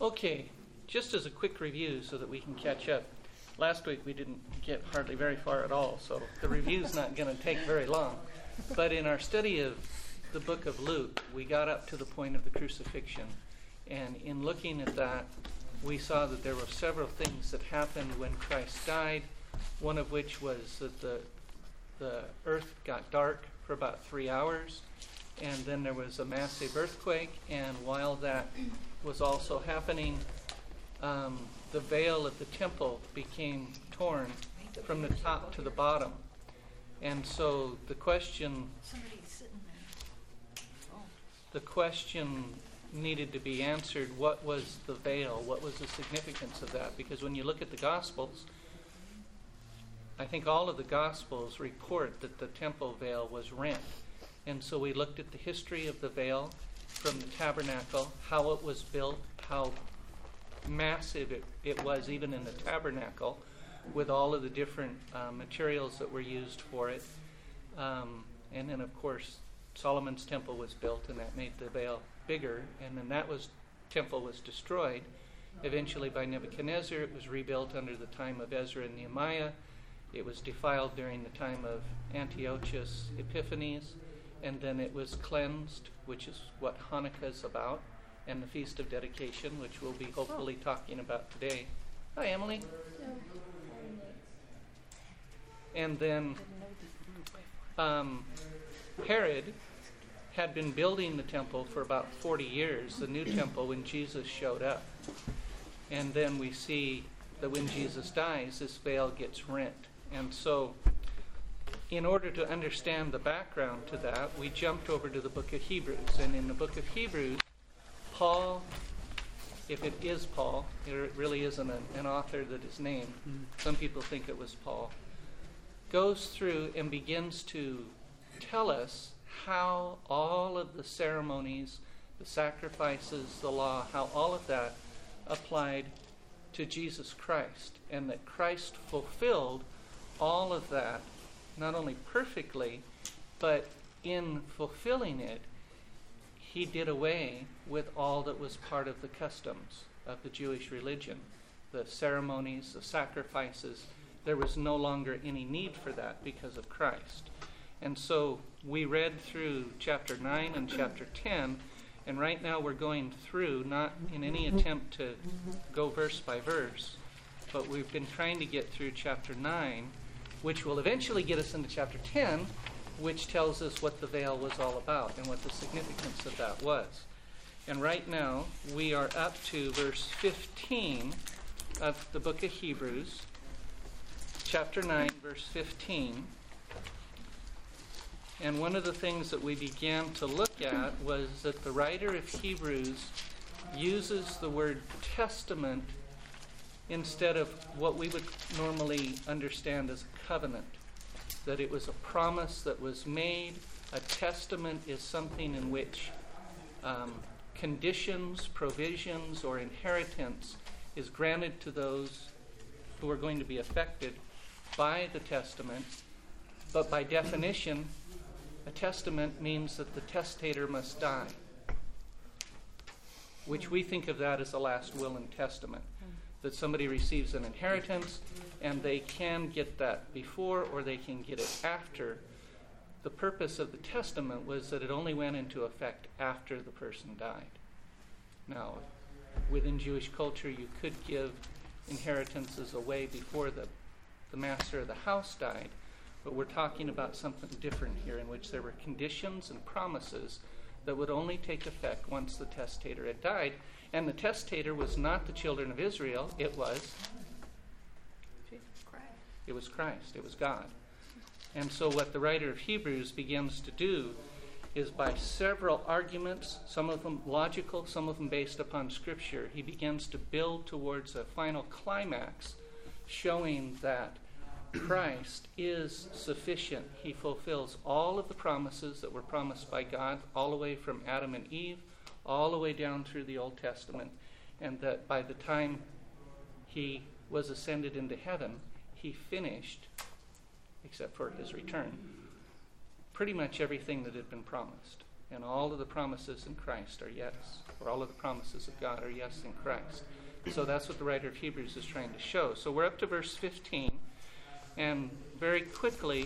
Okay, just as a quick review so that we can catch up. Last week we didn't get hardly very far at all, so the review's not going to take very long. But in our study of the book of Luke, we got up to the point of the crucifixion. And in looking at that, we saw that there were several things that happened when Christ died, one of which was that the earth got dark for about 3 hours, and then there was a massive earthquake, and while that was also happening, the veil of the temple became torn from the top to the bottom. And so the question needed to be answered, what was the veil? What was the significance of that? Because when you look at the Gospels, I think all of the Gospels report that the temple veil was rent. And so we looked at the history of the veil from the tabernacle, how it was built, how massive it was even in the tabernacle, with all of the different materials that were used for it. And then, of course, Solomon's temple was built, and that made the veil bigger. And then temple was destroyed eventually by Nebuchadnezzar. It was rebuilt under the time of Ezra and Nehemiah. It was defiled during the time of Antiochus Epiphanes, and then it was cleansed, which is what Hanukkah is about, and the Feast of Dedication, which we'll be hopefully talking about today. Hi, Emily. And then Herod had been building the temple for about 40 years, the new temple, when Jesus showed up. And then we see that when Jesus dies, this veil gets rent. And so, in order to understand the background to that, we jumped over to the book of Hebrews. And in the book of Hebrews, Paul, if it is Paul, it really isn't an author that is named. Some people think it was Paul. Goes through and begins to tell us how all of the ceremonies, the sacrifices, the law, how all of that applied to Jesus Christ, and that Christ fulfilled all of that, not only perfectly, but in fulfilling it, he did away with all that was part of the customs of the Jewish religion, the ceremonies, the sacrifices. There was no longer any need for that because of Christ. And so we read through chapter 9 and chapter 10, and right now we're going through, not in any attempt to go verse by verse, but we've been trying to get through chapter 9, which will eventually get us into chapter 10, which tells us what the veil was all about and what the significance of that was. And right now we are up to verse 15 of the book of Hebrews, chapter 9, verse 15. And one of the things that we began to look at was that the writer of Hebrews uses the word testament instead of what we would normally understand as a covenant. That it was a promise that was made. A testament is something in which conditions, provisions, or inheritance is granted to those who are going to be affected by the testament. But by definition, a testament means that the testator must die, which we think of that as the last will and testament. That somebody receives an inheritance and they can get that before or they can get it after. The purpose of the testament was that it only went into effect after the person died. Now, within Jewish culture, you could give inheritances away before the master of the house died, but we're talking about something different here in which there were conditions and promises that would only take effect once the testator had died. And the testator was not the children of Israel. It was Christ. It was Christ. It was God. And so what the writer of Hebrews begins to do is, by several arguments, some of them logical, some of them based upon Scripture, he begins to build towards a final climax, showing that Christ is sufficient. He fulfills all of the promises that were promised by God, all the way from Adam and Eve, all the way down through the Old Testament, and that by the time he was ascended into heaven, he finished, except for his return, pretty much everything that had been promised. And all of the promises in Christ are yes, or all of the promises of God are yes in Christ. So that's what the writer of Hebrews is trying to show. So we're up to verse 15, and very quickly,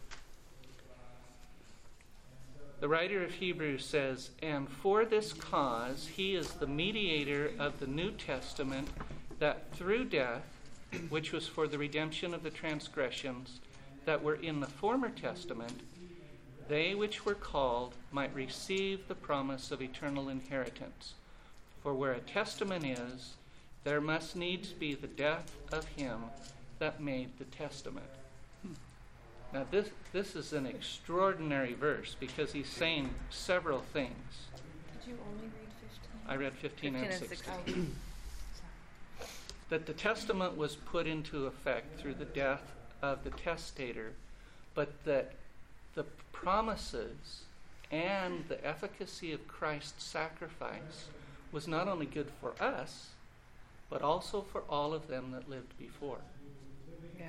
the writer of Hebrews says, "And for this cause he is the mediator of the New Testament, that through death, which was for the redemption of the transgressions that were in the former testament, they which were called might receive the promise of eternal inheritance. For where a testament is, there must needs be the death of him that made the testament." Now this is an extraordinary verse because he's saying several things. Did you only read 15? I read 15 and 16. That the testament was put into effect through the death of the testator, but that the promises and the efficacy of Christ's sacrifice was not only good for us, but also for all of them that lived before. Yeah.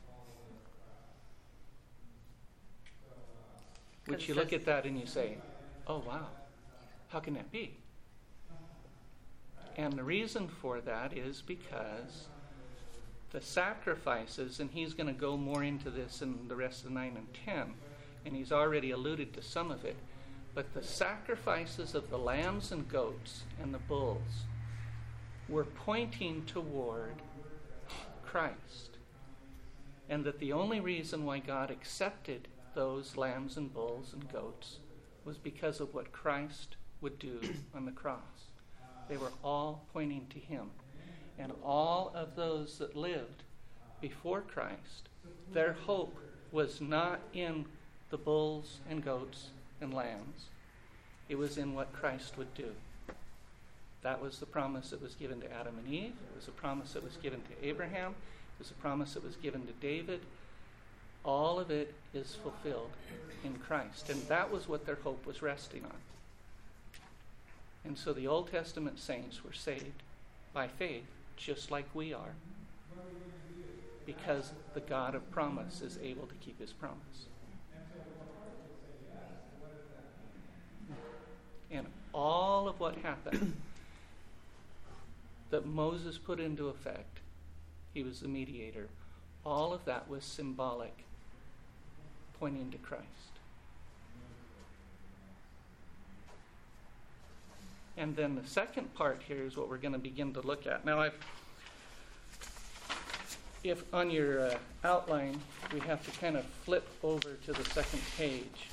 Which you look at that and you say, oh wow, how can that be? And the reason for that is because the sacrifices, and he's going to go more into this in the rest of 9 and 10, and he's already alluded to some of it, but the sacrifices of the lambs and goats and the bulls were pointing toward Christ. And that the only reason why God accepted those lambs and bulls and goats was because of what Christ would do on the cross. They were all pointing to him. And all of those that lived before Christ, their hope was not in the bulls and goats and lambs. It was in what Christ would do. That was the promise that was given to Adam and Eve. It was a promise that was given to Abraham. It was a promise that was given to David. All of it is fulfilled in Christ. And that was what their hope was resting on. And so the Old Testament saints were saved by faith, just like we are, because the God of promise is able to keep his promise. And all of what happened that Moses put into effect, he was the mediator, all of that was symbolic, pointing to Christ. And then the second part here is what we're going to begin to look at. Now, if on your outline, we have to kind of flip over to the second page.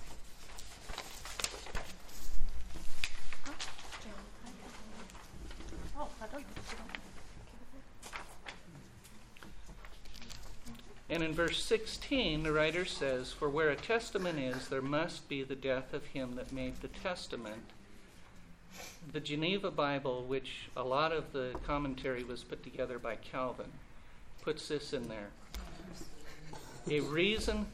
And in verse 16, the writer says, "For where a testament is, there must be the death of him that made the testament." The Geneva Bible, which a lot of the commentary was put together by Calvin, puts this in there. A reason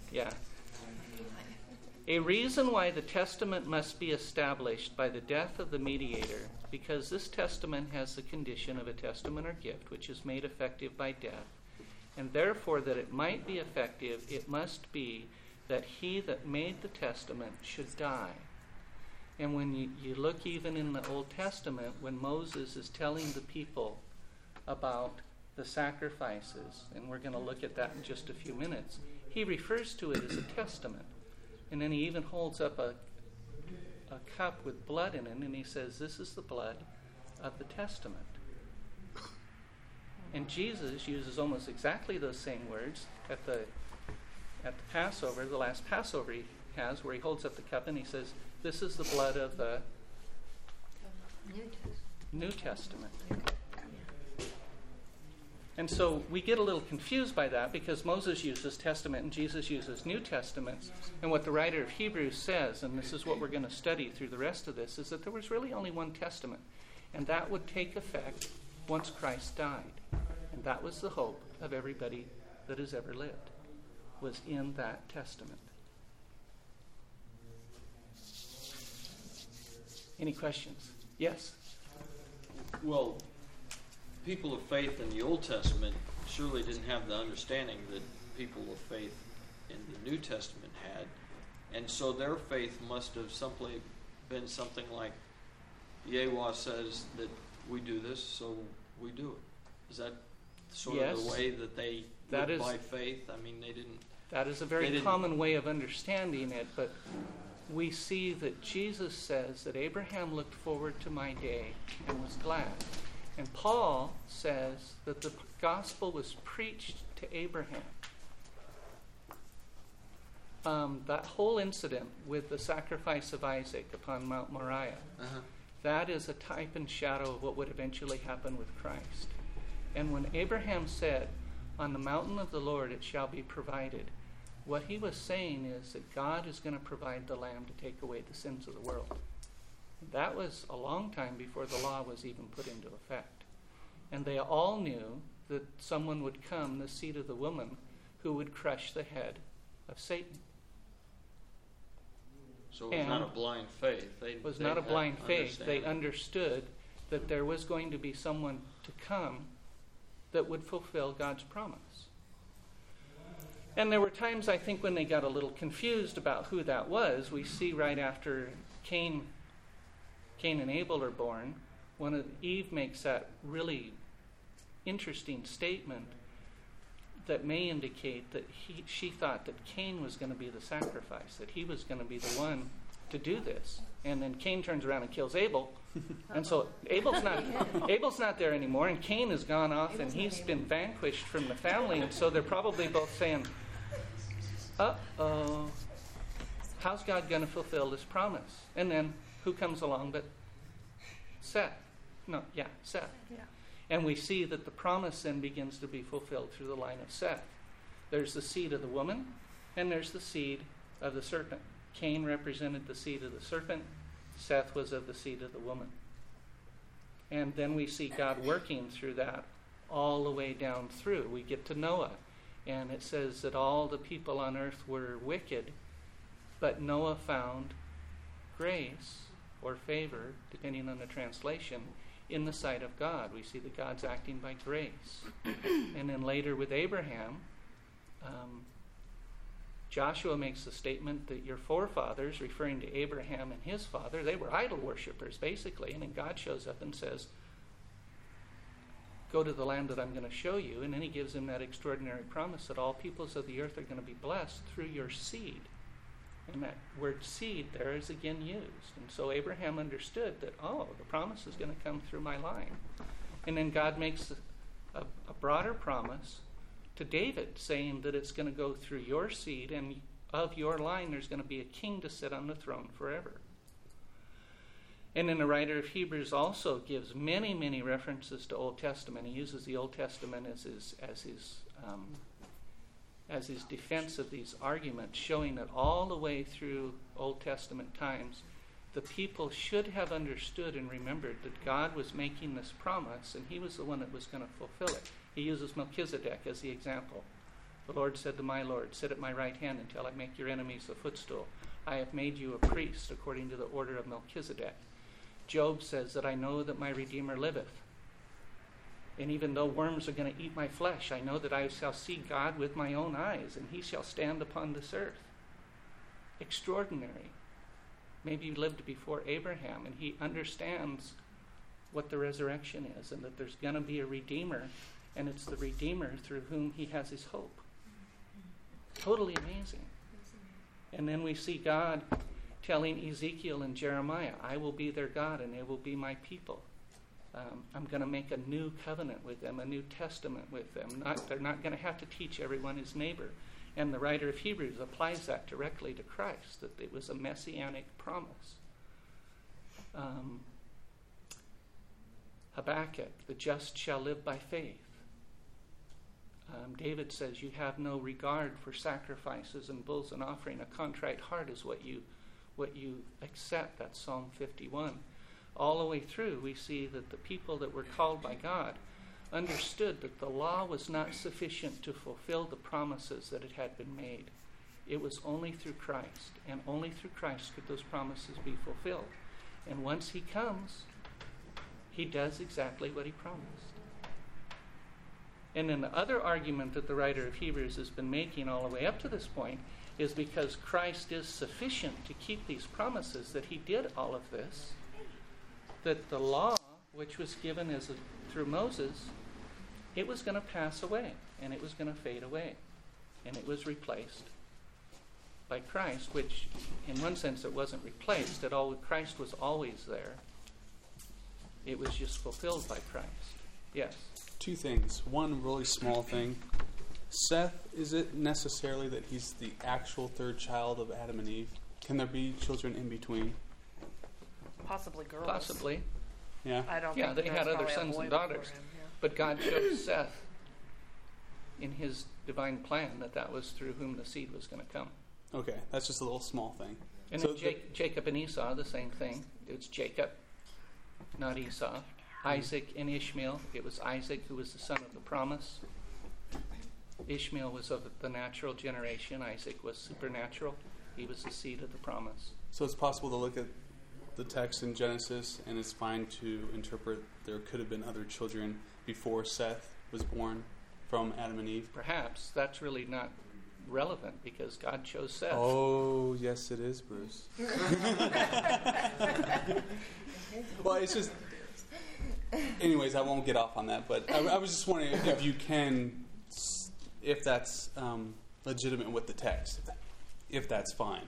why the testament must be established by the death of the mediator, because this testament has the condition of a testament or gift, which is made effective by death. And therefore, that it might be effective, it must be that he that made the testament should die. And when you look even in the Old Testament, when Moses is telling the people about the sacrifices, and we're going to look at that in just a few minutes, he refers to it as a testament. And then he even holds up a cup with blood in it, and he says, "This is the blood of the testament." And Jesus uses almost exactly those same words at the Passover, the last Passover he has, where he holds up the cup and he says, "This is the blood of the New Testament." And so we get a little confused by that because Moses uses Testament and Jesus uses New Testaments. And what the writer of Hebrews says, and this is what we're going to study through the rest of this, is that there was really only one testament. And that would take effect once Christ died. And that was the hope of everybody that has ever lived, was in that testament. Any questions? Yes? Well, people of faith in the Old Testament surely didn't have the understanding that people of faith in the New Testament had. And so their faith must have simply been something like, Yahweh says that we do this, so we do it. Is that sort of the Yes. way that they That lived is- by faith? I mean, they didn't... That is a They very didn't- common way of understanding it, but we see that Jesus says that Abraham looked forward to my day and was glad. And Paul says that the gospel was preached to Abraham. That whole incident with the sacrifice of Isaac upon Mount Moriah, that is a type and shadow of what would eventually happen with Christ. And when Abraham said, "On the mountain of the Lord it shall be provided," what he was saying is that God is going to provide the lamb to take away the sins of the world. That was a long time before the law was even put into effect. And they all knew that someone would come, the seed of the woman, who would crush the head of Satan. So it was not a And blind faith. It was they not a had blind faith. They understanding. understood that there was going to be someone to come that would fulfill God's promise. And there were times, I think, when they got a little confused about who that was. We see right after Cain and Abel are born, Eve makes that really interesting statement that may indicate that she thought that Cain was going to be the sacrifice, that he was going to be the one to do this. And then Cain turns around and kills Abel. And so Abel's not there anymore, and Cain has gone off, and he's been vanquished from the family. And so they're probably both saying, uh-oh, how's God going to fulfill this promise? And then who comes along but Seth? Seth. Yeah. And we see that the promise then begins to be fulfilled through the line of Seth. There's the seed of the woman, and there's the seed of the serpent. Cain represented the seed of the serpent. Seth was of the seed of the woman. And then we see God working through that all the way down through. We get to Noah, and it says that all the people on earth were wicked, but Noah found grace or favor, depending on the translation, in the sight of God. We see that God's acting by grace. And then later with Abraham, Joshua makes the statement that your forefathers, referring to Abraham and his father, they were idol worshippers, basically. And then God shows up and says, go to the land that I'm going to show you. And then he gives him that extraordinary promise that all peoples of the earth are going to be blessed through your seed. And that word seed there is again used. And so Abraham understood that, the promise is going to come through my line. And then God makes a broader promise to David, saying that it's going to go through your seed, and of your line there's going to be a king to sit on the throne forever. And then the writer of Hebrews also gives many, many references to Old Testament. He uses the Old Testament as his defense of these arguments, showing that all the way through Old Testament times, the people should have understood and remembered that God was making this promise, and he was the one that was going to fulfill it. He uses Melchizedek as the example. The Lord said to my Lord, sit at my right hand until I make your enemies a footstool. I have made you a priest according to the order of Melchizedek. Job says that I know that my Redeemer liveth. And even though worms are going to eat my flesh, I know that I shall see God with my own eyes, and he shall stand upon this earth. Extraordinary. Maybe he lived before Abraham, and he understands what the resurrection is, and that there's going to be a Redeemer, and it's the Redeemer through whom he has his hope. Totally amazing. And then we see God telling Ezekiel and Jeremiah, I will be their God, and they will be my people. I'm going to make a new covenant with them, a new testament with them. They're not going to have to teach everyone his neighbor. And the writer of Hebrews applies that directly to Christ, that it was a messianic promise. Habakkuk, the just shall live by faith. David says, you have no regard for sacrifices and bulls and offering. A contrite heart is what you accept. That's Psalm 51. All the way through, we see that the people that were called by God understood that the law was not sufficient to fulfill the promises that it had been made. It was only through Christ, and only through Christ could those promises be fulfilled. And once he comes, he does exactly what he promised. And then the other argument that the writer of Hebrews has been making all the way up to this point is because Christ is sufficient to keep these promises, that he did all of this, that the law, which was given through Moses, it was going to pass away, and it was going to fade away, and it was replaced by Christ, which in one sense it wasn't replaced at all. Christ was always there. It was just fulfilled by Christ. Yes? Two things. One really small thing. Seth, is it necessarily that he's the actual third child of Adam and Eve? Can there be children in between? Possibly girls. Possibly. Yeah? I don't Yeah, think they there had was other probably a sons boy and before daughters. him, yeah. But God chose Seth in his divine plan that was through whom the seed was going to come. Okay, that's just a little small thing. And So then Jacob and Esau, the same thing. It's Jacob, not Esau. Isaac and Ishmael, it was Isaac who was the son of the promise. Ishmael was of the natural generation. Isaac was supernatural. He was the seed of the promise. So it's possible to look at the text in Genesis, and it's fine to interpret there could have been other children before Seth was born from Adam and Eve. Perhaps that's really not relevant because God chose Seth. Oh, yes, it is, Bruce. Well, it's just... Anyways, I won't get off on that, but I was just wondering if you can, if that's legitimate with the text, if that's fine.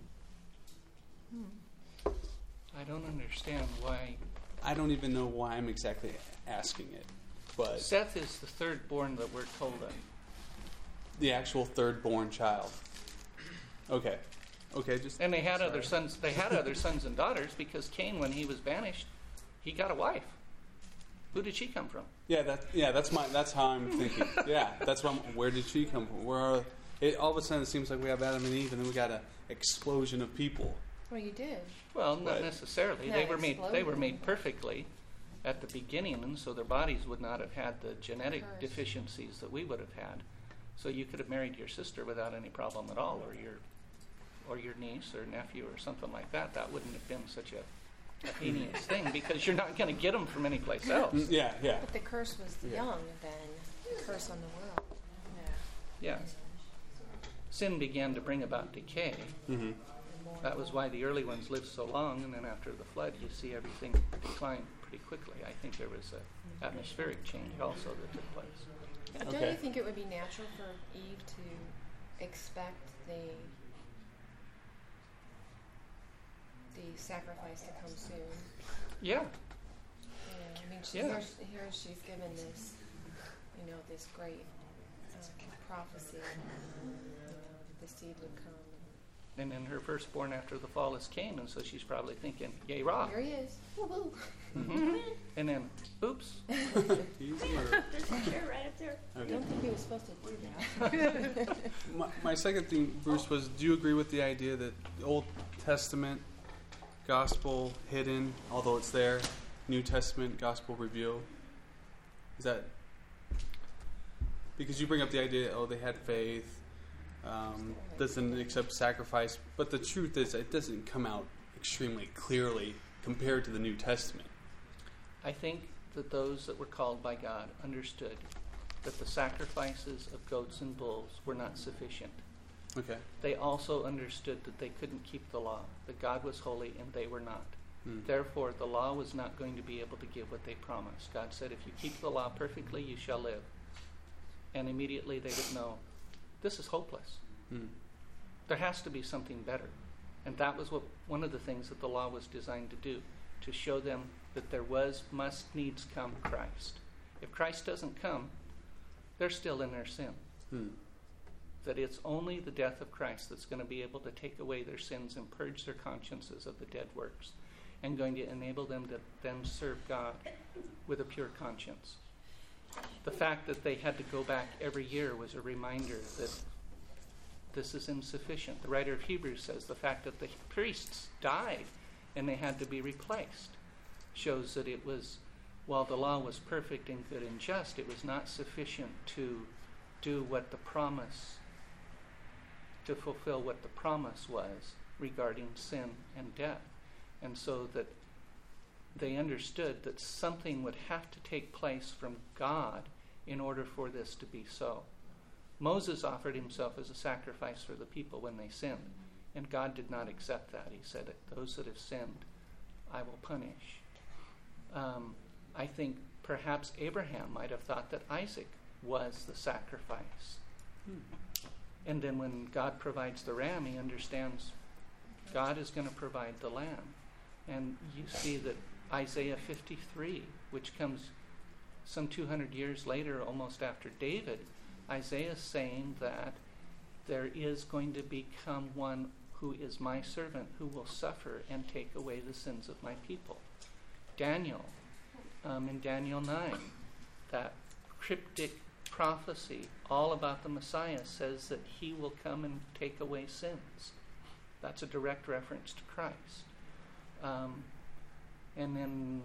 I don't understand why. I don't even know why I'm exactly asking it, but Seth is the third born that we're told of. the actual third-born child. Okay, just... And they had sorry. other sons. They had other sons and daughters because Cain, when he was banished, he got a wife. Who did she come from? That's how I'm thinking. Yeah, that's where did she come from? All of a sudden it seems like we have Adam and Eve, and then we got an explosion of people. Well, you did. Well, not Right. necessarily. Not They were exploded. made perfectly at the beginning, and so their bodies would not have had the genetic Curse. deficiencies that we would have had. So you could have married your sister without any problem at all, or your niece or nephew or something like that. That wouldn't have been such a heinous thing because you're not going to get them from anyplace else. Yeah. But the curse was Yeah. young then, the curse on the world. Yeah. Sin began to bring about decay. Mm-hmm. That was why the early ones lived so long, and then after the flood, you see everything decline pretty quickly. I think there was an atmospheric change also that took place. But Okay. don't you think it would be natural for Eve to expect the sacrifice to come soon? Yeah. I mean, Yeah. here she's given this, this great prophecy, that the seed would come. And then her firstborn after the fall is Cain, and so she's probably thinking, yay, rah. Here he is. Woo-hoo. And then, oops. He's murdered. right up there. I Okay. don't think he was supposed to do that. My second thing, Bruce, was do you agree with the idea that the Old Testament gospel hidden, although it's there, New Testament gospel revealed? Is that because you bring up the idea? Oh, they had faith. Doesn't accept sacrifice, but the truth is, it doesn't come out extremely clearly compared to the New Testament. I think that those that were called by God understood that the sacrifices of goats and bulls were not sufficient. Okay. They also understood that they couldn't keep the law, that God was holy and they were not. Hmm. Therefore, the law was not going to be able to give what they promised. God said, if you keep the law perfectly, you shall live. And immediately they would know, this is hopeless. Hmm. There has to be something better. And that was one of the things that the law was designed to do, to show them that there must needs come Christ. If Christ doesn't come, they're still in their sin. Hmm. That it's only the death of Christ that's going to be able to take away their sins and purge their consciences of the dead works, and going to enable them to then serve God with a pure conscience. The fact that they had to go back every year was a reminder that this is insufficient. The writer of Hebrews says the fact that the priests died and they had to be replaced shows that it was, while the law was perfect and good and just, it was not sufficient to do what the promise, to fulfill what the promise was regarding sin and death. And so that they understood that something would have to take place from God in order for this to be so. Moses offered himself as a sacrifice for the people when they sinned, and God did not accept that. He said, those that have sinned, I will punish. I think perhaps Abraham might have thought that Isaac was the sacrifice. And then when God provides the ram, he understands God is going to provide the lamb. And you see that Isaiah 53, which comes some 200 years later, almost after David, Isaiah is saying that there is going to become one who is my servant, who will suffer and take away the sins of my people. Daniel, in Daniel 9, that cryptic prophecy all about the Messiah says that he will come and take away sins. That's a direct reference to Christ. And then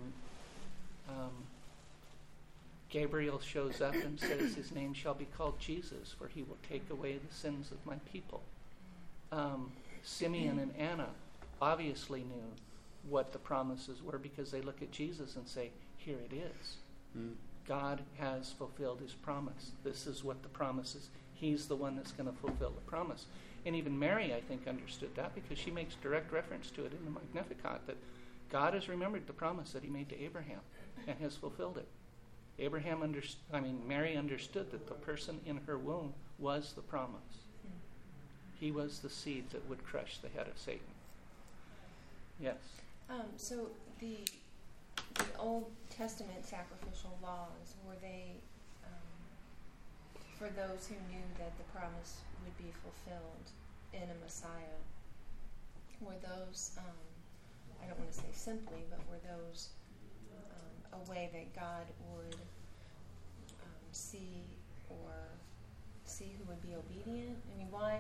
Gabriel shows up and says his name shall be called Jesus, for he will take away the sins of my people. Simeon and Anna obviously knew what the promises were because they look at Jesus and say, here it is. God has fulfilled his promise. This is what the promise is. He's the one that's going to fulfill the promise. And even Mary, I think, understood that because she makes direct reference to it in the Magnificat, that God has remembered the promise that he made to Abraham and has fulfilled it. Mary understood that the person in her womb was the promise. He was the seed that would crush the head of Satan. Yes. So the Old Testament sacrificial laws, were they for those who knew that the promise would be fulfilled in a Messiah? Were those, I don't want to say simply, but were those a way that God would see who would be obedient? I mean, why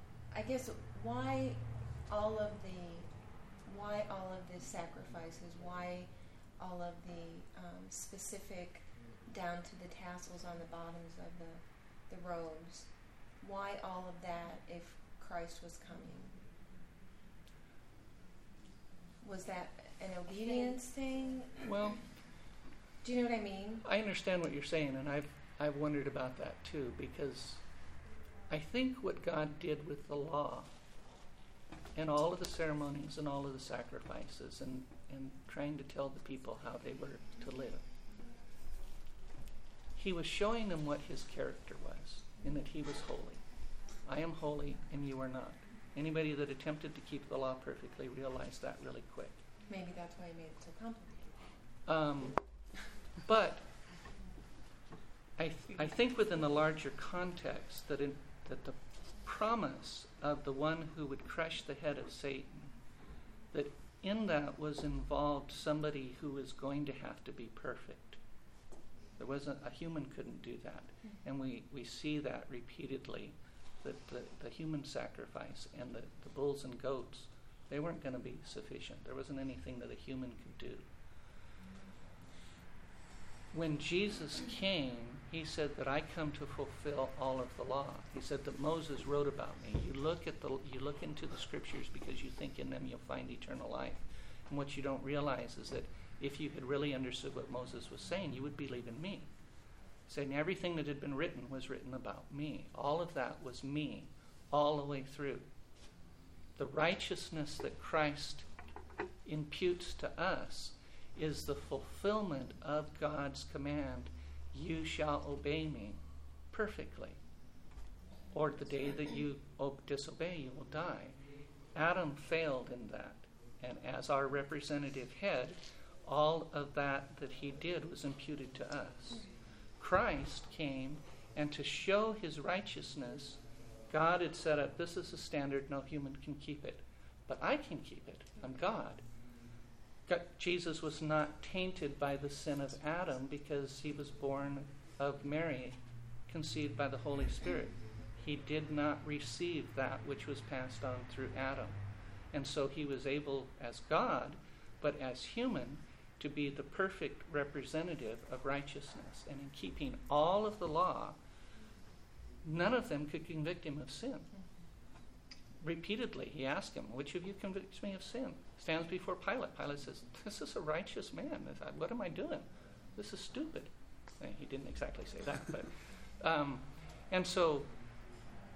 all of the sacrifices? Why all of the specific, down to the tassels on the bottoms of the robes? Why all of that if Christ was coming? Was that an obedience thing? Well, do you know what I mean? I understand what you're saying, and I've wondered about that too, because I think what God did with the law and all of the ceremonies and all of the sacrifices and trying to tell the people how they were to live, he was showing them what his character was, in that he was holy. I am holy and you are not. Anybody that attempted to keep the law perfectly realized that really quick. Maybe that's why he made it so complicated. But I think within the larger context that the promise of the one who would crush the head of Satan, that in that was involved somebody who was going to have to be perfect. There wasn't, a human couldn't do that. And we see that repeatedly, that the human sacrifice and the bulls and goats, they weren't going to be sufficient. There wasn't anything that a human could do. When Jesus came, he said that I come to fulfill all of the law. He said that Moses wrote about me. You look into the scriptures because you think in them you'll find eternal life. And what you don't realize is that if you had really understood what Moses was saying, you would believe in me. Saying everything that had been written was written about me. All of that was me, all the way through. The righteousness that Christ imputes to us is the fulfillment of God's command, you shall obey me perfectly. Or the day that you disobey, you will die. Adam failed in that. And as our representative head, all of that he did was imputed to us. Christ came, and to show his righteousness, God had set up, this is a standard, no human can keep it. But I can keep it. I'm God. Jesus was not tainted by the sin of Adam because he was born of Mary, conceived by the Holy Spirit. He did not receive that which was passed on through Adam. And so he was able, as God, but as human, to be the perfect representative of righteousness. And in keeping all of the law, none of them could convict him of sin. Repeatedly, he asked him, which of you convicts me of sin? Stands before Pilate. Pilate says, this is a righteous man. What am I doing? This is stupid. He didn't exactly say that. But and so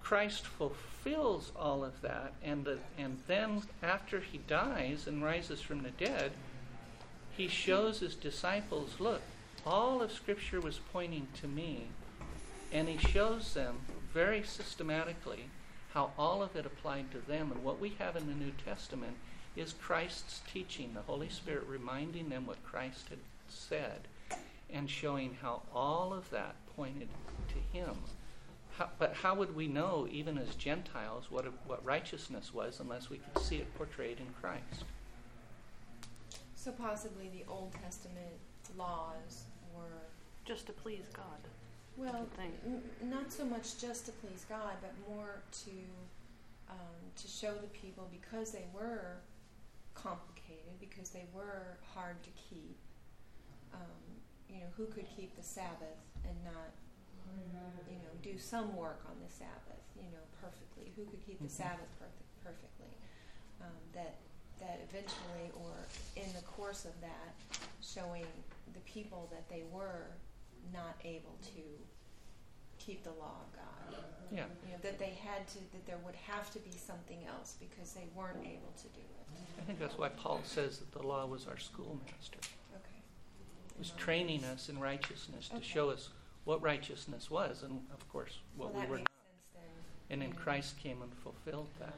Christ fulfills all of that, and then after he dies and rises from the dead, he shows his disciples, look, all of Scripture was pointing to me, and he shows them very systematically how all of it applied to them. And what we have in the New Testament is Christ's teaching, the Holy Spirit reminding them what Christ had said and showing how all of that pointed to him. But how would we know, even as Gentiles, what righteousness was unless we could see it portrayed in Christ? So possibly the Old Testament laws were, Just to please God. well, Thing. not so much just to please God, but more to show the people, because they were complicated, because they were hard to keep. Who could keep the Sabbath and not, do some work on the Sabbath, perfectly? Who could keep the Sabbath perfectly? That eventually, or in the course of that, showing the people that they were not able to keep the law of God. Yeah. That there would have to be something else because they weren't able to do it. I think that's why Paul says that the law was our schoolmaster. Okay. It was training us in righteousness to show us what righteousness was, and of course what Well, that we were makes not. sense then. And then Christ came and fulfilled that.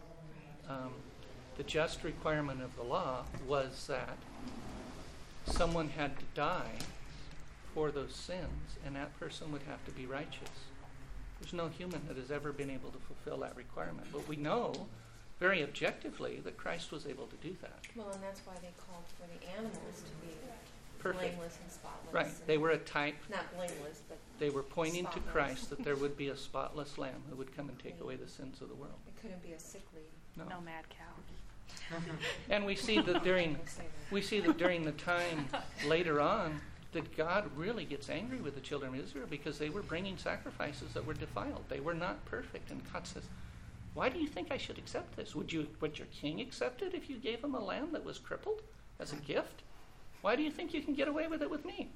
The just requirement of the law was that someone had to die for those sins, and that person would have to be righteous. There's no human that has ever been able to fulfill that requirement. But we know very objectively that Christ was able to do that. Well, and that's why they called for the animals to be Perfect. blameless and spotless. Right. and- They were a type. Not blameless, but They were pointing to Spotless. Christ, that there would be a spotless lamb who would come and take away the sins of the world. it couldn't be a sickly. No mad cow. And we see that during We'll say that. we see that during the time later on that God really gets angry with the children of Israel because they were bringing sacrifices that were defiled. They were not perfect. And God says, why do you think I should accept this? Would your king accept it if you gave him a lamb that was crippled as a gift? Why do you think you can get away with it with me?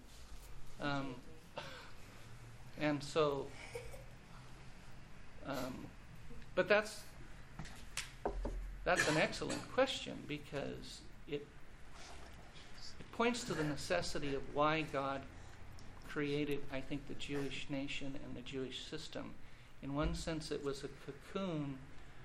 And so, but that's an excellent question, because it points to the necessity of why God created, I think, the Jewish nation and the Jewish system. In one sense, it was a cocoon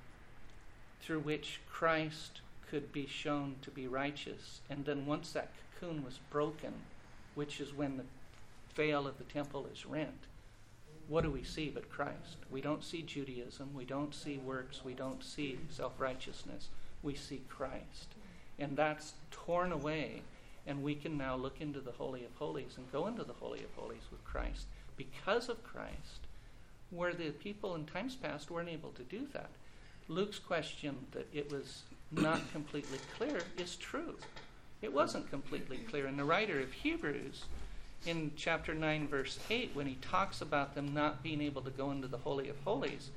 through which Christ could be shown to be righteous. And then once that cocoon was broken, which is when the veil of the temple is rent, what do we see but Christ? We don't see Judaism, we don't see works, we don't see self-righteousness. We see Christ. And that's torn away, and we can now look into the Holy of Holies and go into the Holy of Holies with Christ because of Christ, where the people in times past weren't able to do that. Luke's question that it was not completely clear is true. It wasn't completely clear. And the writer of Hebrews, in chapter 9, verse 8, when he talks about them not being able to go into the Holy of Holies,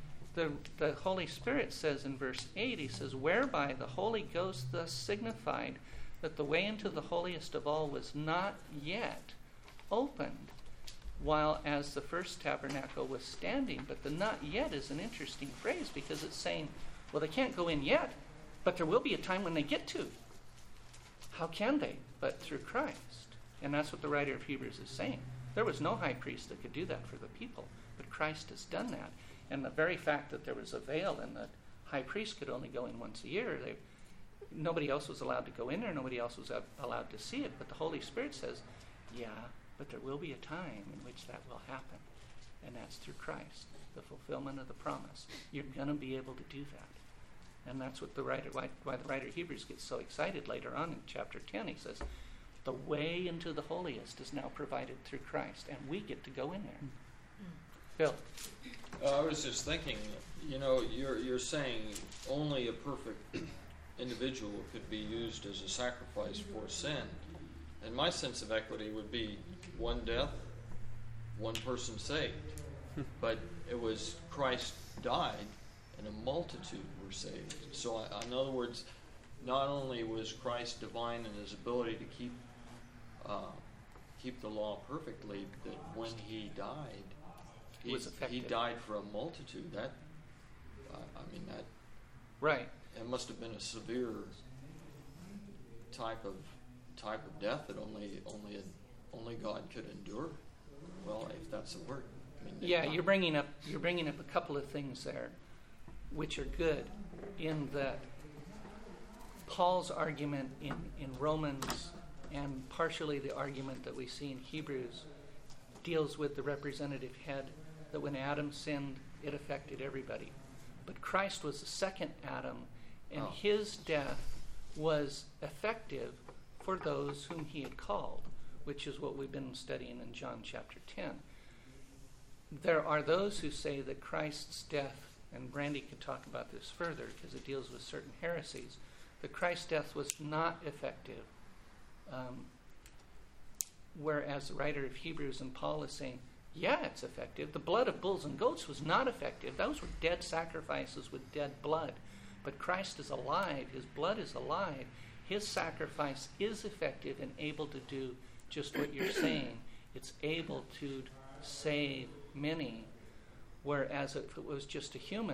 the Holy Spirit says in verse 8, he says, whereby the Holy Ghost thus signified that the way into the holiest of all was not yet opened, while as the first tabernacle was standing. But the not yet is an interesting phrase, because it's saying, well, they can't go in yet, but there will be a time when they get to. How can they? But through Christ. And that's what the writer of Hebrews is saying. There was no high priest that could do that for the people, but Christ has done that. And the very fact that there was a veil and the high priest could only go in once a year, nobody else was allowed to go in there, nobody else was allowed to see it. But the Holy Spirit says, yeah, but there will be a time in which that will happen. And that's through Christ, the fulfillment of the promise. You're going to be able to do that. And that's what why the writer of Hebrews gets so excited later on in chapter 10. He says, the way into the holiest is now provided through Christ, and we get to go in there. Bill? I was just thinking, you're saying only a perfect individual could be used as a sacrifice for sin. And my sense of equity would be one death, one person saved. But it was Christ died, and a multitude were saved. So in other words, not only was Christ divine in his ability to keep the law perfectly, that when he died, was effective. He died for a multitude. That, I mean, that Right. it must have been a severe type of death that only God could endure. Well, if that's the word. I mean, Yeah, you're bringing up a couple of things there, which are good, in that Paul's argument in Romans and partially the argument that we see in Hebrews deals with the representative head, that when Adam sinned, it affected everybody. But Christ was the second Adam, and his death was effective for those whom he had called, which is what we've been studying in John chapter 10. There are those who say that Christ's death, and Brandy could talk about this further because it deals with certain heresies, that Christ's death was not effective, whereas the writer of Hebrews and Paul is saying, yeah, it's effective. The blood of bulls and goats was not effective. Those were dead sacrifices with dead blood. But Christ is alive. His blood is alive. His sacrifice is effective and able to do just what you're saying. It's able to save many, whereas if it was just a human,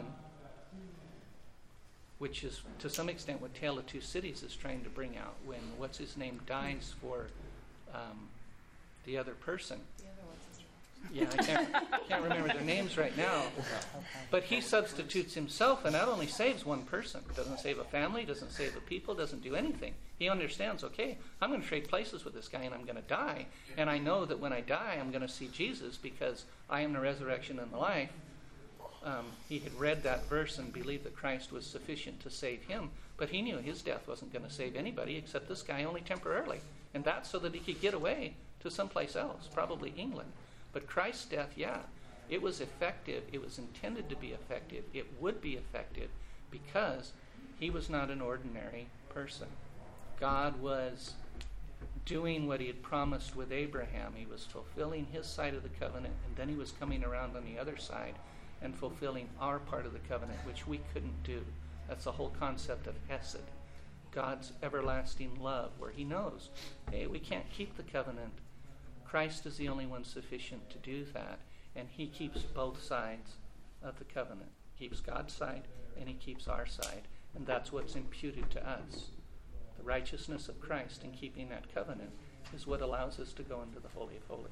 which is to some extent what Tale of Two Cities is trying to bring out, when what's-his-name dies for the other person. Yeah, I can't remember their names right now. But he substitutes himself, and not only saves one person, doesn't save a family, doesn't save a people, doesn't do anything. He understands, okay, I'm going to trade places with this guy, and I'm going to die. And I know that when I die, I'm going to see Jesus because I am the resurrection and the life. He had read that verse and believed that Christ was sufficient to save him, but he knew his death wasn't going to save anybody except this guy only temporarily. And that's so that he could get away to someplace else, probably England. But Christ's death, yeah, it was effective. It was intended to be effective. It would be effective because he was not an ordinary person. God was doing what he had promised with Abraham. He was fulfilling his side of the covenant, and then he was coming around on the other side and fulfilling our part of the covenant, which we couldn't do. That's the whole concept of Hesed, God's everlasting love, where he knows, hey, we can't keep the covenant. Christ is the only one sufficient to do that, and he keeps both sides of the covenant. He keeps God's side, and he keeps our side, and that's what's imputed to us. The righteousness of Christ in keeping that covenant is what allows us to go into the Holy of Holies.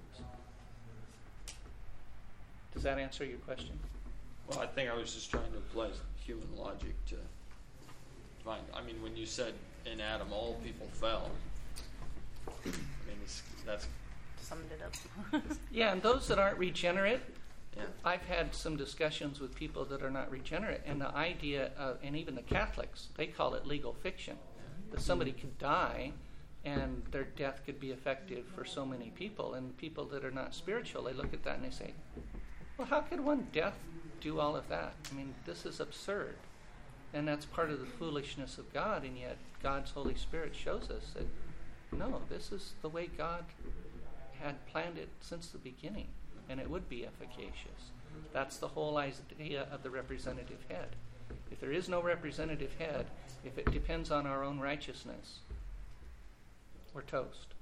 Does that answer your question? Well, I think I was just trying to apply human logic to find. I mean, when you said in Adam all people fell, I mean, that's Summed it up. Yeah, and those that aren't regenerate, yeah. I've had some discussions with people that are not regenerate, and the idea of, and even the Catholics, they call it legal fiction, that somebody could die and their death could be effective for so many people, and people that are not spiritual, they look at that and they say, well, how could one death do all of that? I mean, this is absurd. And that's part of the foolishness of God, and yet God's Holy Spirit shows us that, no, this is the way God had planned it since the beginning, and it would be efficacious. That's the whole idea of the representative head. If there is no representative head, if it depends on our own righteousness, we're toast.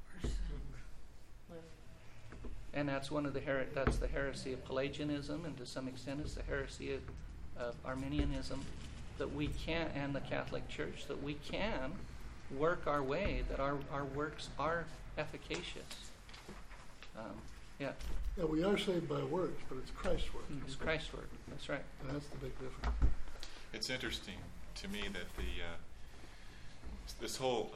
And that's one of the that's the heresy of Pelagianism, and to some extent it's the heresy of Arminianism, that we can, and the Catholic Church, that we can work our way, that our works are efficacious. Yeah. Yeah, we are saved by works, but it's Christ's work. It's Christ's work. That's right. And that's the big difference. It's interesting to me that this whole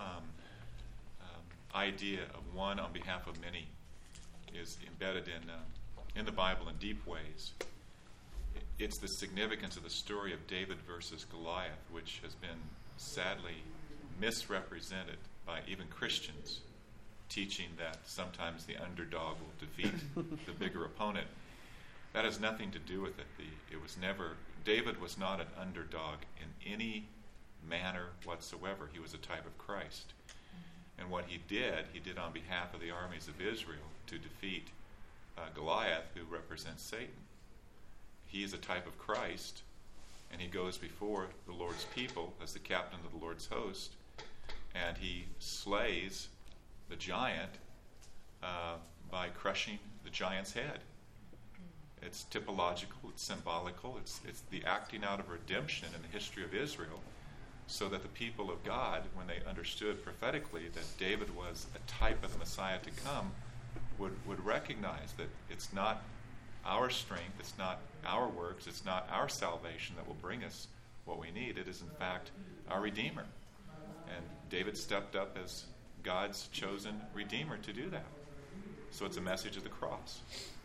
idea of one on behalf of many is embedded in the Bible in deep ways. It's the significance of the story of David versus Goliath, which has been sadly misrepresented by even Christians, teaching that sometimes the underdog will defeat the bigger opponent. That has nothing to do with it. David was not an underdog in any manner whatsoever. He was a type of Christ. And what he did on behalf of the armies of Israel to defeat Goliath, who represents Satan. He is a type of Christ, and he goes before the Lord's people as the captain of the Lord's host, and he slays the giant by crushing the giant's head. It's typological, it's symbolical, it's the acting out of redemption in the history of Israel, so that the people of God, when they understood prophetically that David was a type of the Messiah to come, would recognize that it's not our strength, it's not our works, it's not our salvation that will bring us what we need. It is, in fact, our Redeemer. And David stepped up as God's chosen Redeemer to do that. So it's a message of the cross.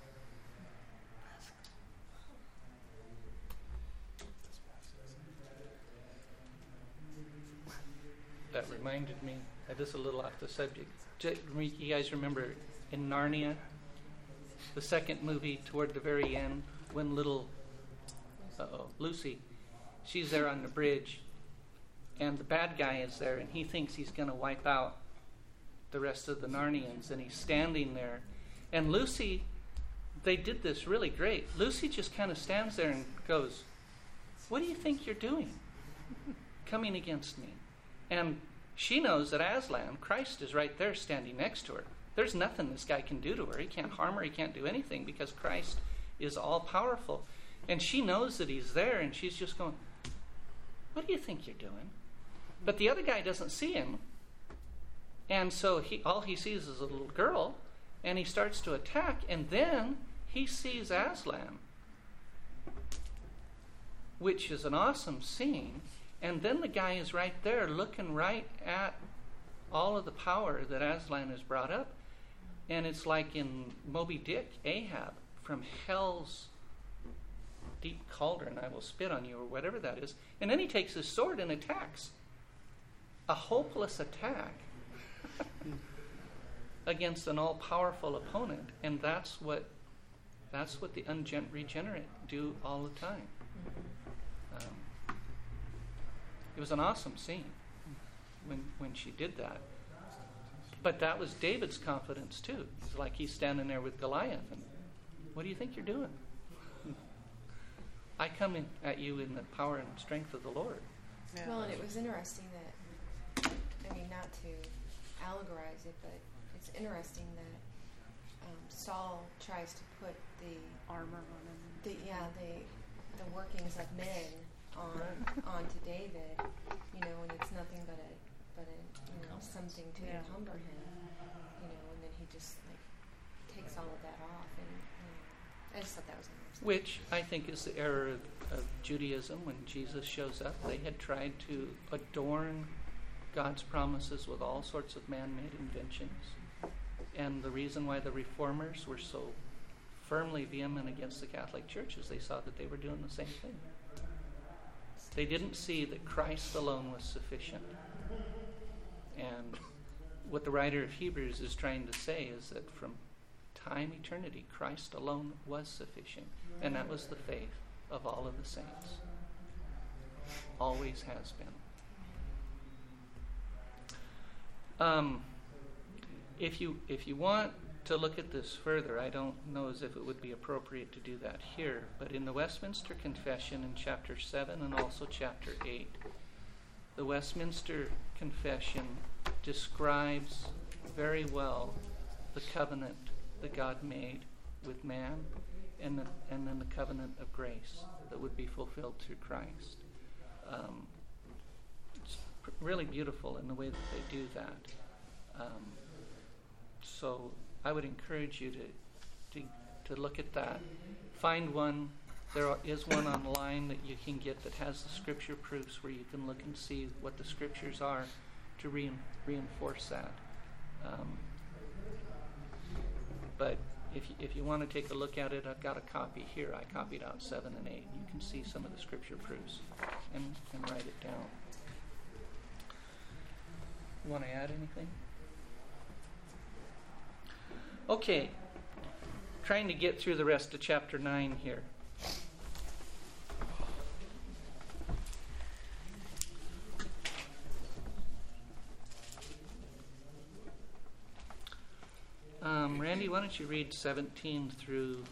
That reminded me, this is a little off the subject. You guys remember in Narnia, the second movie toward the very end, when little Lucy, she's there on the bridge, and the bad guy is there, and he thinks he's going to wipe out the rest of the Narnians, and he's standing there. And Lucy, they did this really great. Lucy just kind of stands there and goes, "What do you think you're doing, coming against me?" And she knows that Aslan, Christ, is right there standing next to her. There's nothing this guy can do to her. He can't harm her. He can't do anything because Christ is all-powerful. And she knows that he's there, and she's just going, "What do you think you're doing?" But the other guy doesn't see him. And so all he sees is a little girl, and he starts to attack, and then he sees Aslan, which is an awesome scene. And then the guy is right there looking right at all of the power that Aslan has brought up. And it's like in Moby Dick, Ahab, from hell's deep cauldron, I will spit on you, or whatever that is. And then he takes his sword and attacks. A hopeless attack against an all-powerful opponent. And that's what the unregenerate do all the time. It was an awesome scene when she did that. But that was David's confidence too. It's like he's standing there with Goliath, and what do you think you're doing? I come at you in the power and strength of the Lord. Yeah. Well, and it was interesting that, I mean, not to allegorize it, but it's interesting that Saul tries to put the Armor on him. the workings of men onto David, and it's nothing but a something to encumber him, and then he just takes all of that off, and I just thought that was interesting. Which I think is the error of Judaism. When Jesus shows up, they had tried to adorn God's promises with all sorts of man-made inventions. And the reason why the reformers were so firmly vehement against the Catholic Church is they saw that they were doing the same thing. They didn't see that Christ alone was sufficient. And what the writer of Hebrews is trying to say is that from time, eternity, Christ alone was sufficient. And that was the faith of all of the saints. Always has been. If you want to look at this further, I don't know as if it would be appropriate to do that here, but in the Westminster Confession in chapter 7 and also chapter 8, the Westminster Confession describes very well the covenant that God made with man, and then the covenant of grace that would be fulfilled through Christ. It's really beautiful in the way that they do that. So I would encourage you to look at that. Find one. There is one online that you can get that has the scripture proofs where you can look and see what the scriptures are to reinforce that. But if you want to take a look at it, I've got a copy here. I copied out 7 and 8. You can see some of the scripture proofs and write it down. You want to add anything? Okay, trying to get through the rest of chapter 9 here. Randy, why don't you read 17 through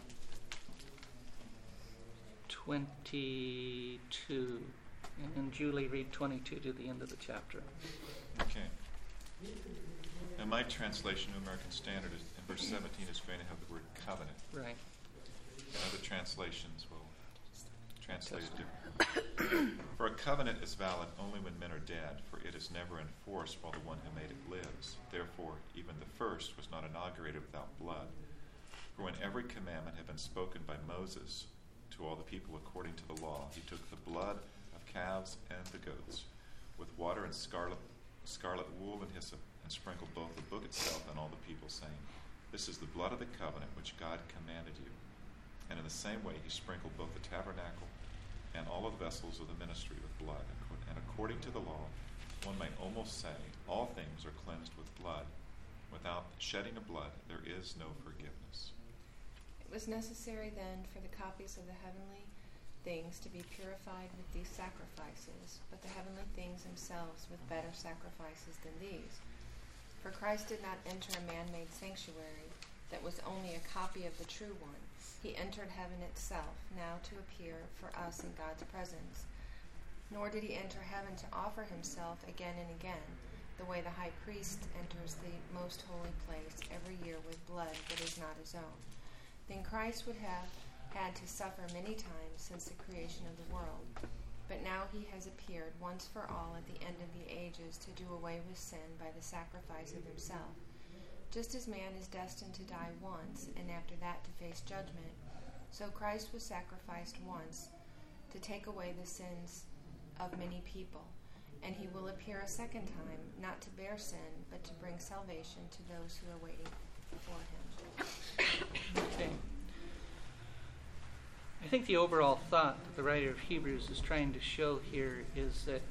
22, and Julie read 22 to the end of the chapter. Okay. Now, my translation of American Standard is, in verse 17 is going to have the word covenant. Right. and other translations will translate it differently. For a covenant is valid only when men are dead, for it is never enforced while the one who made it lives. Therefore, even the first was not inaugurated without blood. For when every commandment had been spoken by Moses to all the people according to the law, he took the blood of calves and the goats, with water and scarlet wool and hyssop, and sprinkled both the book itself and all the people, saying, "This is the blood of the covenant which God commanded you." And in the same way he sprinkled both the tabernacle and all of the vessels of the ministry with blood. And according to the law, one may almost say, all things are cleansed with blood. Without shedding of blood, there is no forgiveness. It was necessary then for the copies of the heavenly things to be purified with these sacrifices, but the heavenly things themselves with better sacrifices than these. For Christ did not enter a man-made sanctuary that was only a copy of the true one. He entered heaven itself, now to appear for us in God's presence. Nor did he enter heaven to offer himself again and again, the way the high priest enters the most holy place every year with blood that is not his own. Then Christ would have had to suffer many times since the creation of the world. But now he has appeared once for all at the end of the ages to do away with sin by the sacrifice of himself. Just as man is destined to die once, and after that to face judgment, so Christ was sacrificed once to take away the sins of many people. And he will appear a second time, not to bear sin, but to bring salvation to those who are waiting for him. Okay. I think the overall thought that the writer of Hebrews is trying to show here is that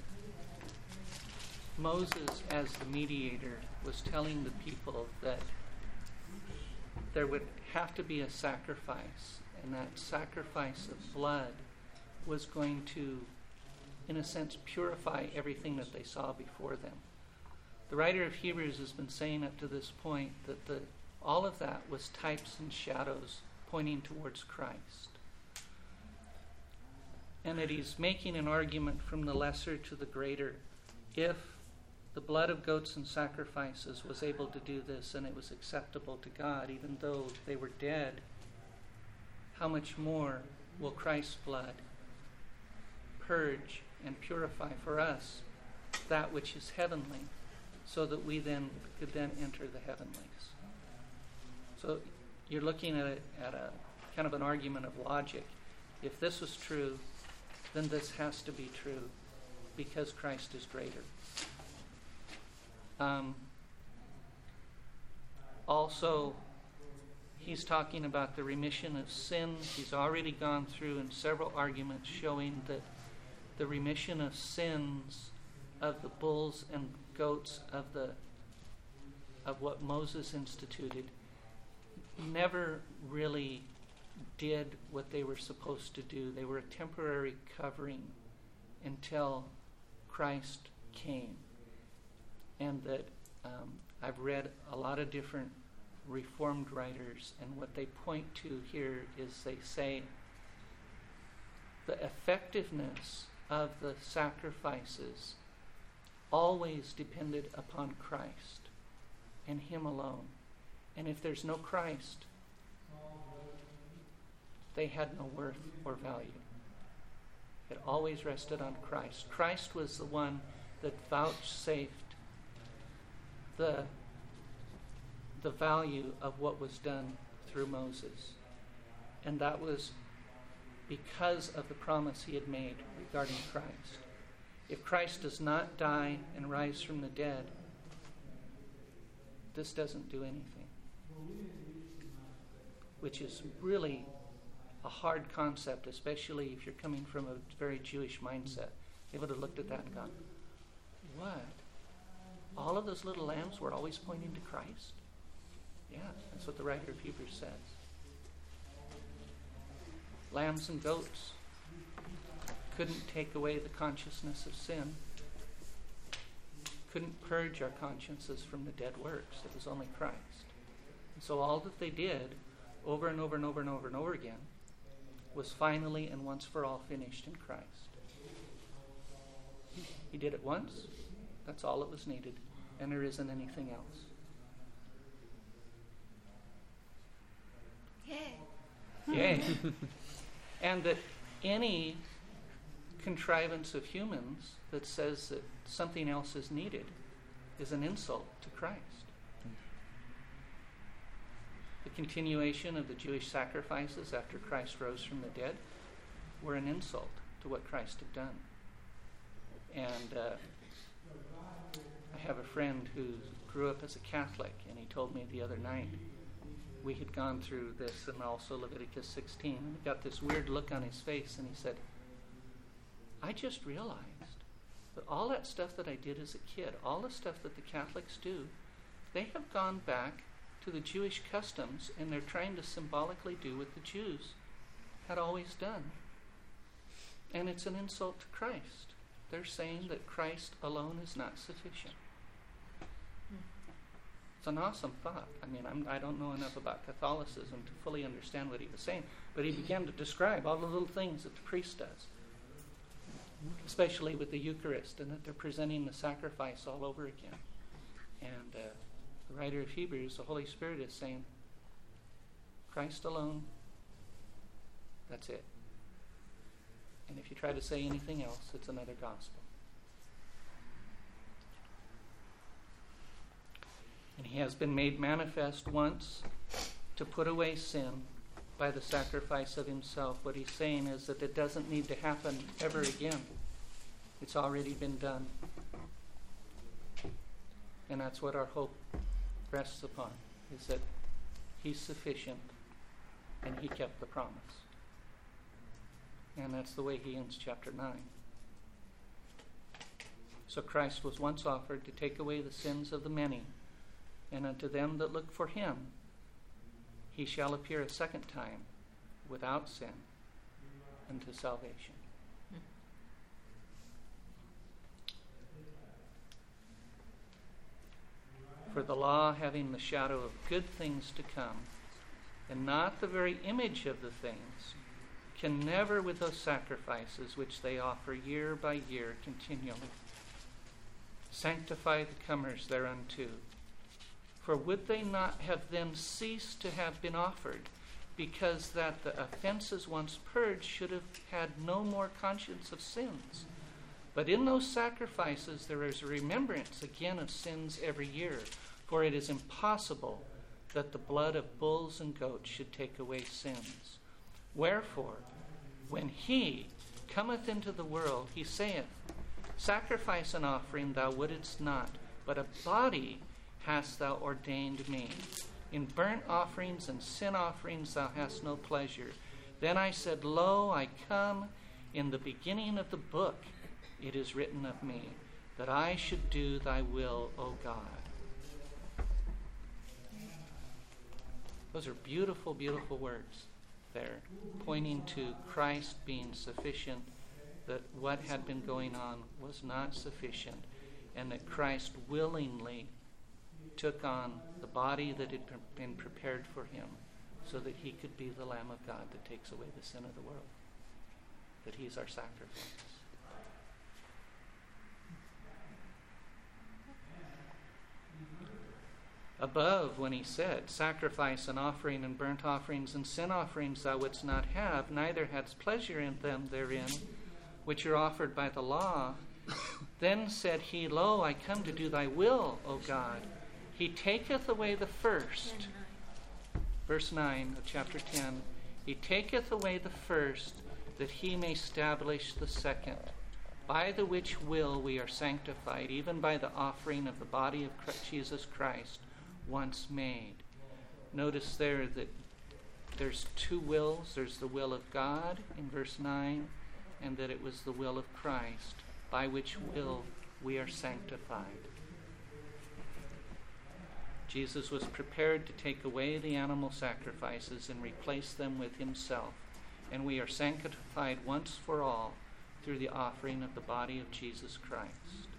Moses, as the mediator, was telling the people that there would have to be a sacrifice, and that sacrifice of blood was going to, in a sense, purify everything that they saw before them. The writer of Hebrews has been saying up to this point that all of that was types and shadows pointing towards Christ. And that he's making an argument from the lesser to the greater. If the blood of goats and sacrifices was able to do this and it was acceptable to God, even though they were dead, how much more will Christ's blood purge and purify for us that which is heavenly, so that we then could then enter the heavenlies. So you're looking at a kind of an argument of logic. If this was true, then this has to be true because Christ is greater. Also, he's talking about the remission of sins. He's already gone through in several arguments showing that the remission of sins of the bulls and goats of what Moses instituted never really did what they were supposed to do. They were a temporary covering until Christ came. And that I've read a lot of different Reformed writers, and what they point to here is they say the effectiveness of the sacrifices always depended upon Christ and him alone. And if there's no Christ, they had no worth or value. It always rested on Christ. Christ was the one that vouchsafed the value of what was done through Moses. And that was because of the promise he had made regarding Christ. If Christ does not die and rise from the dead, this doesn't do anything. Which is really a hard concept, especially if you're coming from a very Jewish mindset. They would have looked at that and gone, what? All of those little lambs were always pointing to Christ? Yeah, that's what the writer of Hebrews says. Lambs and goats couldn't take away the consciousness of sin, couldn't purge our consciences from the dead works. It was only Christ. And so all that they did over and over and over and over and over again was finally and once for all finished in Christ. He did it once. That's all that was needed. And there isn't anything else. Yay. Yay. And that any contrivance of humans that says that something else is needed is an insult to Christ. The continuation of the Jewish sacrifices after Christ rose from the dead were an insult to what Christ had done. And I have a friend who grew up as a Catholic, and he told me the other night we had gone through this and also Leviticus 16, and he got this weird look on his face, and he said, I just realized that all that stuff that I did as a kid, all the stuff that the Catholics do, they have gone back to the Jewish customs, and they're trying to symbolically do what the Jews had always done. And it's an insult to Christ. They're saying that Christ alone is not sufficient. It's an awesome thought. I mean, I don't know enough about Catholicism to fully understand what he was saying, but he began to describe all the little things that the priest does, especially with the Eucharist, and that they're presenting the sacrifice all over again. And the writer of Hebrews, the Holy Spirit, is saying, Christ alone, that's it. And if you try to say anything else, it's another gospel. And he has been made manifest once to put away sin by the sacrifice of himself. What he's saying is that it doesn't need to happen ever again. It's already been done. And that's what our hope rests upon, is that he's sufficient and he kept the promise. And that's the way he ends chapter 9. So Christ was once offered to take away the sins of the many, and unto them that look for him, he shall appear a second time without sin unto salvation. For the law, having the shadow of good things to come, and not the very image of the things, can never, with those sacrifices which they offer year by year continually, sanctify the comers thereunto. For would they not have then ceased to have been offered, because that the offenses once purged should have had no more conscience of sins? But in those sacrifices there is a remembrance again of sins every year, for it is impossible that the blood of bulls and goats should take away sins. Wherefore, when he cometh into the world, he saith, Sacrifice and offering thou wouldest not, but a body hast thou ordained me. In burnt offerings and sin offerings thou hast no pleasure. Then I said, Lo, I come. In the beginning of the book it is written of me, that I should do thy will, O God. Those are beautiful, beautiful words there, pointing to Christ being sufficient, that what had been going on was not sufficient, and that Christ willingly took on the body that had been prepared for him so that he could be the Lamb of God that takes away the sin of the world, that he's our sacrifice. Above, when he said, Sacrifice and offering and burnt offerings and sin offerings thou wouldst not have, neither hadst pleasure in them therein, which are offered by the law, then said he, Lo, I come to do thy will, O God. He taketh away the first. Verse 9 of chapter 10. He taketh away the first, that he may establish the second, by the which will we are sanctified, even by the offering of the body of Jesus Christ, once made. Notice there that there's two wills. There's the will of God in verse 9, and that it was the will of Christ, by which will we are sanctified. Jesus was prepared to take away the animal sacrifices and replace them with himself, and we are sanctified once for all through the offering of the body of Jesus Christ.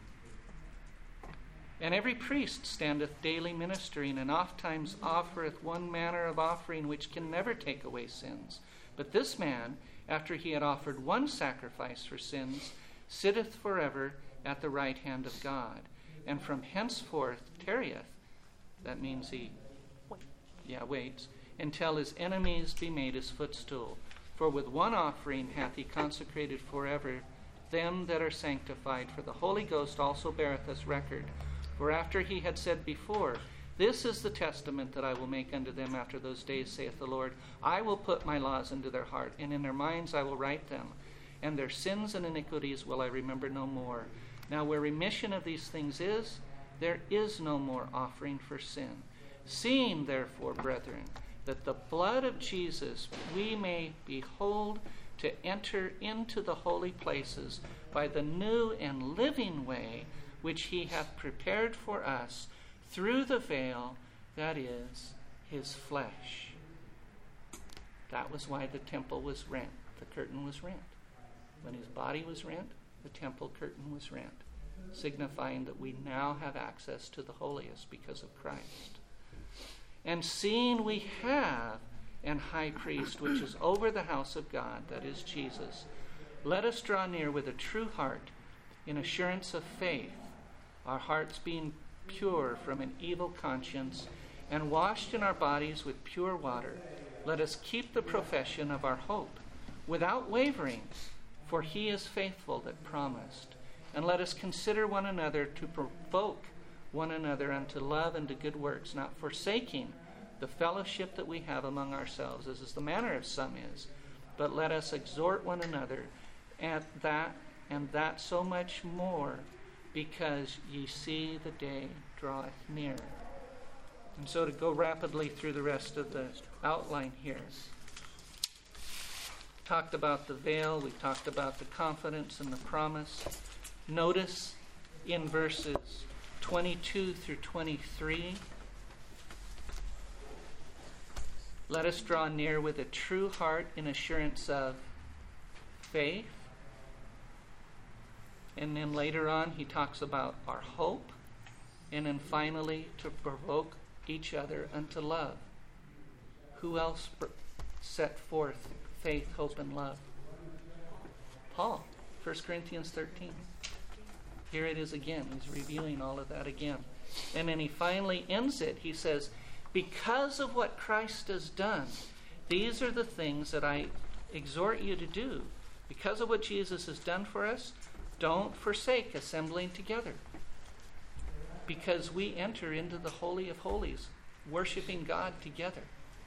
And every priest standeth daily ministering, and ofttimes offereth one manner of offering which can never take away sins. But this man, after he had offered one sacrifice for sins, sitteth forever at the right hand of God, and from henceforth tarrieth. That means he waits. until his enemies be made his footstool. For with one offering hath he consecrated forever them that are sanctified. For the Holy Ghost also beareth us record. For after he had said before, This is the testament that I will make unto them after those days, saith the Lord. I will put my laws into their heart, and in their minds I will write them. And their sins and iniquities will I remember no more. Now where remission of these things is, there is no more offering for sin. Seeing therefore, brethren, that the blood of Jesus we may behold to enter into the holy places by the new and living way which he hath prepared for us through the veil, that is, his flesh. That was why the temple was rent. The curtain was rent. When his body was rent, the temple curtain was rent, signifying that we now have access to the holiest because of Christ. And seeing we have an high priest which is over the house of God, that is Jesus, let us draw near with a true heart in assurance of faith, our hearts being pure from an evil conscience, and washed in our bodies with pure water. Let us keep the profession of our hope without wavering, for he is faithful that promised. And let us consider one another to provoke one another unto love and to good works, not forsaking the fellowship that we have among ourselves, as is the manner of some is, but let us exhort one another at that, and that so much more, because ye see the day draweth near. And so to go rapidly through the rest of the outline here. Talked about the veil, we talked about the confidence and the promise. Notice in verses 22 through 23, let us draw near with a true heart in assurance of faith. And then later on he talks about our hope. And then finally to provoke each other unto love. Who else set forth faith, hope, and love? Paul, 1 Corinthians 13. Here it is again. He's reviewing all of that again. And then he finally ends it. He says, because of what Christ has done, these are the things that I exhort you to do. Because of what Jesus has done for us, don't forsake assembling together. Because we enter into the Holy of Holies, worshiping God together.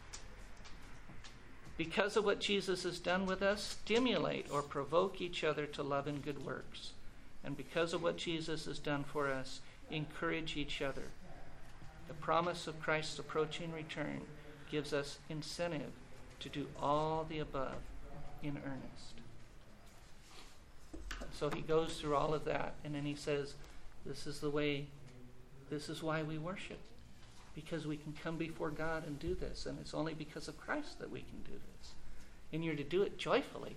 Because of what Jesus has done with us, stimulate or provoke each other to love and good works. And because of what Jesus has done for us, encourage each other. The promise of Christ's approaching return gives us incentive to do all the above in earnest. So he goes through all of that, and then he says, this is the way, this is why we worship. Because we can come before God and do this, and it's only because of Christ that we can do this. And you're to do it joyfully.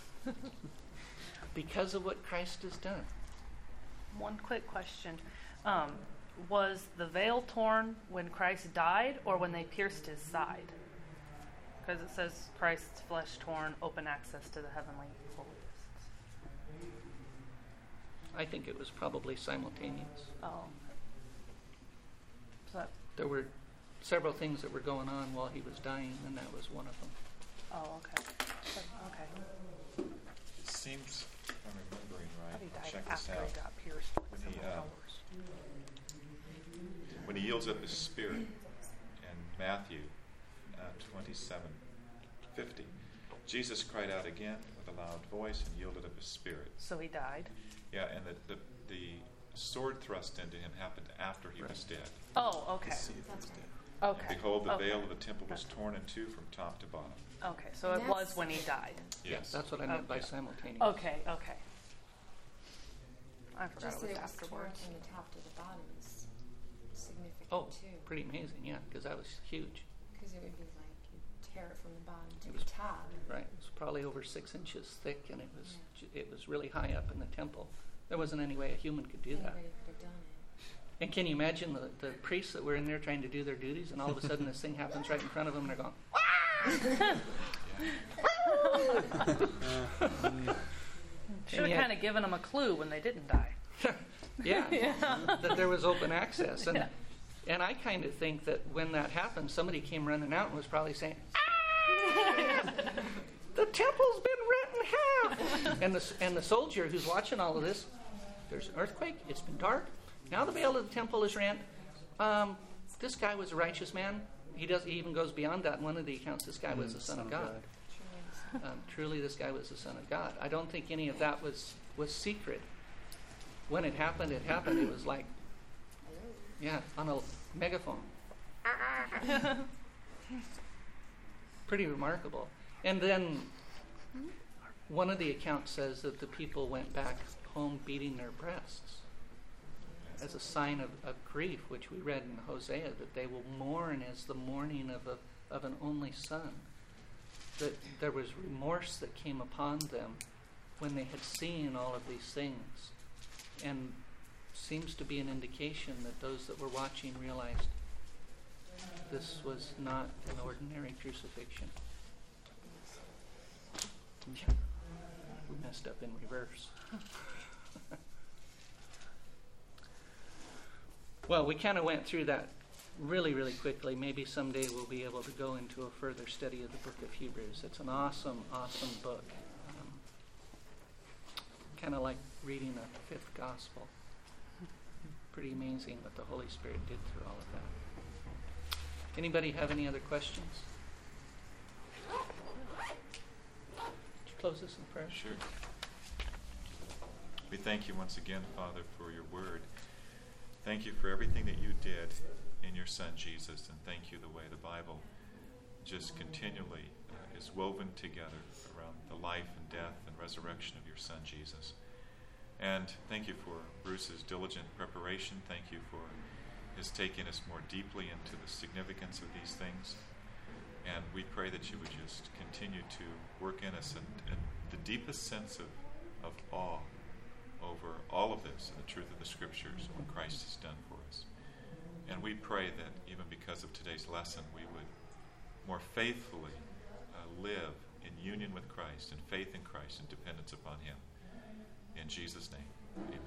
Because of what Christ has done. One quick question. Was the veil torn when Christ died or when they pierced his side? Because it says Christ's flesh torn, open access to the heavenly holiest. I think it was probably simultaneous. Oh. So that, There were several things that were going on while he was dying, and that was one of them. oh, okay. Okay. It seems, if I'm remembering I thought he right, I'll died check this after out. he got pierced with When some he, flowers. When he yields up his spirit in Matthew 27:50, Jesus cried out again with a loud voice and yielded up his spirit. So he died. Yeah, and the sword thrust into him happened after he was dead. Oh, okay. Okay. And behold, the okay. veil of the temple was torn in two from top to bottom. Okay, so it was when he died. Yes. That's what I meant by Okay. simultaneous. Okay, okay. I forgot Just that it was it was torn afterwards. from the top to the bottom is significant Oh, too. pretty amazing, yeah, because that was huge. Because it would be like you tear it from the bottom to It the was- top. Right, it was probably over 6 inches thick, and it was really high up in the temple. There wasn't any way a human could do that. Anybody could have done it. And can you imagine the priests that were in there trying to do their duties, and all of a sudden this thing happens right in front of them, and they're going, Should have yet- kind of given him a clue when they didn't die. yeah, that there was open access. And Yeah. And I kind of think that when that happened, somebody came running out and was probably saying, "Ah! The temple's been rent in half!" And the soldier who's watching all of this, there's an earthquake, it's been dark, now the veil of the temple is rent. This guy was a righteous man. He even goes beyond that. In one of the accounts, this guy was the Son of God. Truly, this guy was the Son of God. I don't think any of that was secret. When it happened, it happened. It was like, yeah, on a megaphone. Pretty remarkable. And then one of the accounts says that the people went back home beating their breasts as a sign of grief, which we read in Hosea, that they will mourn as the mourning of an only son. That there was remorse that came upon them when they had seen all of these things, and seems to be an indication that those that were watching realized this was not an ordinary crucifixion. We messed up in reverse. Well, we kind of went through that really, really quickly. Maybe someday we'll be able to go into a further study of the book of Hebrews. It's an awesome, awesome book. Kind of like reading a fifth gospel. Pretty amazing what the Holy Spirit did through all of that. Anybody have any other questions? Would you close this in prayer? Sure. We thank you once again, Father, for your word. Thank you for everything that you did in your Son, Jesus, and thank you the way the Bible just continually is woven together around the life and death and resurrection of your Son, Jesus. And thank you for Bruce's diligent preparation. Thank you for his taking us more deeply into the significance of these things. And we pray that you would just continue to work in us and the deepest sense of awe over all of this and the truth of the Scriptures and what Christ has done for us. And we pray that even because of today's lesson, we would more faithfully live in union with Christ and faith in Christ and dependence upon Him. In Jesus' name, amen.